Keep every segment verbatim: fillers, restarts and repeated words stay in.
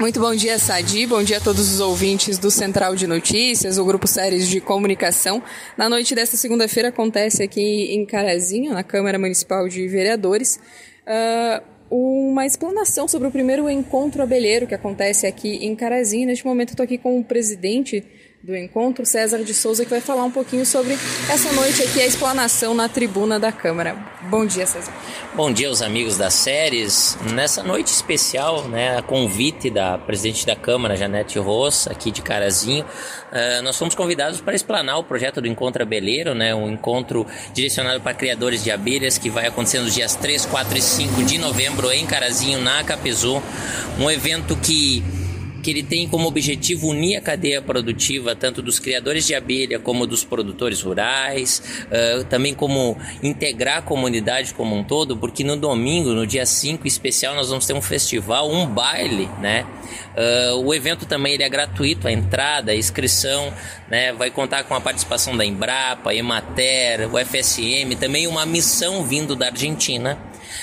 Muito bom dia, Sadi. Bom dia a todos os ouvintes do Central de Notícias, o Grupo Séries de Comunicação. Na noite desta segunda-feira acontece aqui em Carazinho, na Câmara Municipal de Vereadores, uh, uma explanação sobre o primeiro encontro abelheiro que acontece aqui em Carazinho. Neste momento eu estou aqui com o presidente do encontro, César de Souza, que vai falar um pouquinho sobre essa noite aqui, a explanação na tribuna da Câmara. Bom dia, César. Bom dia aos amigos das séries. Nessa noite especial, né, a convite da presidente da Câmara, Janete Ross, aqui de Carazinho, uh, nós fomos convidados para explanar o projeto do Encontro Abelheiro, né, um encontro direcionado para criadores de abelhas que vai acontecer nos dias três, quatro e cinco de novembro em Carazinho, na Capezu. Um evento que que ele tem como objetivo unir a cadeia produtiva tanto dos criadores de abelha como dos produtores rurais, uh, também como integrar a comunidade como um todo, porque no domingo, no dia cinco especial, nós vamos ter um festival, um baile, né? Uh, o evento também ele é gratuito, a entrada, a inscrição, né? Vai contar com a participação da Embrapa, Emater, o F S M, também uma missão vindo da Argentina.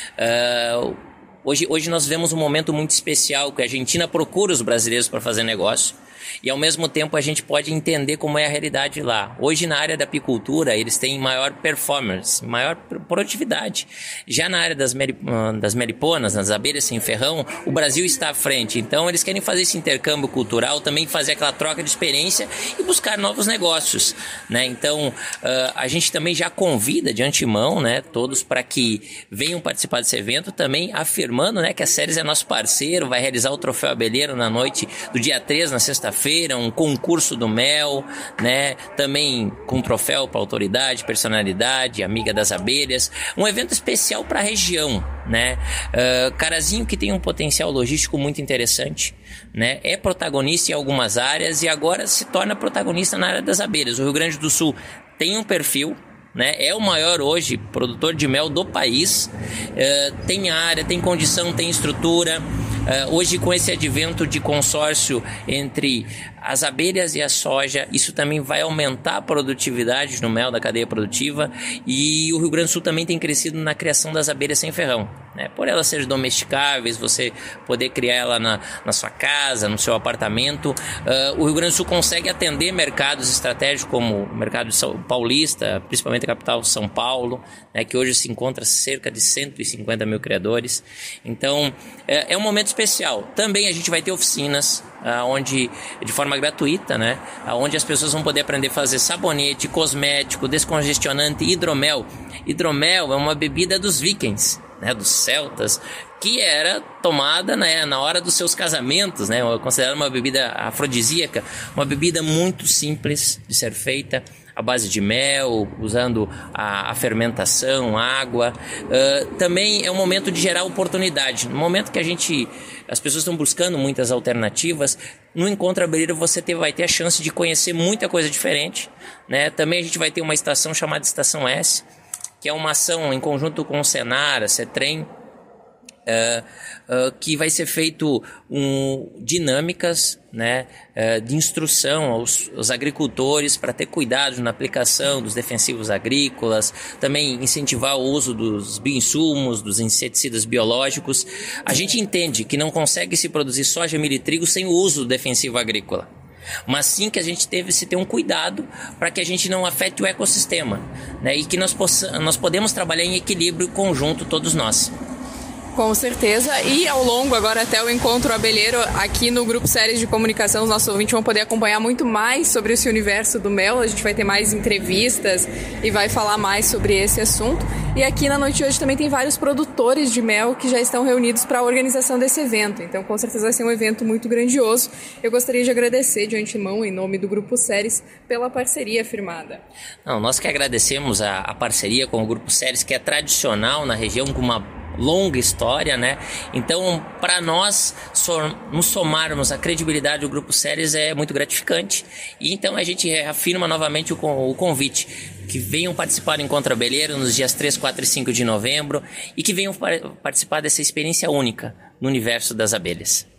Uh, Hoje, hoje nós vemos um momento muito especial que a Argentina procura os brasileiros para fazer negócio e ao mesmo tempo a gente pode entender como é a realidade lá. Hoje na área da apicultura eles têm maior performance, maior produtividade. Já na área das, meri, das meliponas, das abelhas sem ferrão, o Brasil está à frente. Então eles querem fazer esse intercâmbio cultural, também fazer aquela troca de experiência e buscar novos negócios, né? Então uh, a gente também já convida de antemão, né, todos para que venham participar desse evento, também afirmando, né, que a Séries é nosso parceiro, vai realizar o Troféu Abelheiro na noite do dia três, na sexta-feira, um concurso do mel, né, também com troféu para autoridade, personalidade, amiga das abelhas, um evento especial para a região, né? Uh, Carazinho, que tem um potencial logístico muito interessante, né, é protagonista em algumas áreas e agora se torna protagonista na área das abelhas. O Rio Grande do Sul tem um perfil, né, é o maior hoje produtor de mel do país, uh, tem área, tem condição, tem estrutura. Uh, hoje, com esse advento de consórcio entre as abelhas e a soja, isso também vai aumentar a produtividade no mel da cadeia produtiva, e o Rio Grande do Sul também tem crescido na criação das abelhas sem ferrão, né? Por elas serem domesticáveis, você poder criar ela na, na sua casa, no seu apartamento. Uh, o Rio Grande do Sul consegue atender mercados estratégicos como o mercado de São Paulista, principalmente a capital São Paulo, né, que hoje se encontra cerca de cento e cinquenta mil criadores. Então é, é um momento especial. Também a gente vai ter oficinas uh, onde, de forma gratuita, né, onde as pessoas vão poder aprender a fazer sabonete, cosmético, descongestionante, hidromel. Hidromel é uma bebida dos vikings, né, dos celtas, que era tomada, né, na hora dos seus casamentos, né, considerada uma bebida afrodisíaca, uma bebida muito simples de ser feita, à base de mel, usando a, a fermentação, água. Uh, também é um momento de gerar oportunidade. No momento que a gente, as pessoas estão buscando muitas alternativas, no Encontro Abelheiro você ter, vai ter a chance de conhecer muita coisa diferente, né? Também a gente vai ter uma estação chamada Estação S, que é uma ação em conjunto com o Senar, a CETREM, Uh, uh, que vai ser feito um, dinâmicas, né, uh, de instrução aos, aos agricultores para ter cuidado na aplicação dos defensivos agrícolas, também incentivar o uso dos bioinsumos, dos inseticidas biológicos. A gente entende que não consegue se produzir soja, milho e trigo sem o uso do defensivo agrícola, mas sim que a gente teve se ter um cuidado para que a gente não afete o ecossistema, né, e que nós, possa, nós podemos trabalhar em equilíbrio conjunto todos nós. Com certeza, e ao longo agora até o Encontro Abelheiro aqui no Grupo Séries de Comunicação, os nossos ouvintes vão poder acompanhar muito mais sobre esse universo do mel. A gente vai ter mais entrevistas e vai falar mais sobre esse assunto. E aqui na noite de hoje também tem vários produtores de mel que já estão reunidos para a organização desse evento. Então com certeza vai ser um evento muito grandioso. Eu gostaria de agradecer de antemão, em nome do Grupo Séries, pela parceria firmada. Não, nós que agradecemos a, a parceria com o Grupo Séries, que é tradicional na região, com uma longa história, né? Então, para nós so, nos somarmos à credibilidade do Grupo Séries é muito gratificante. E então a gente reafirma novamente o, o convite, que venham participar do Encontro Abelheiro nos dias três, quatro e cinco de novembro e que venham par- participar dessa experiência única no universo das abelhas.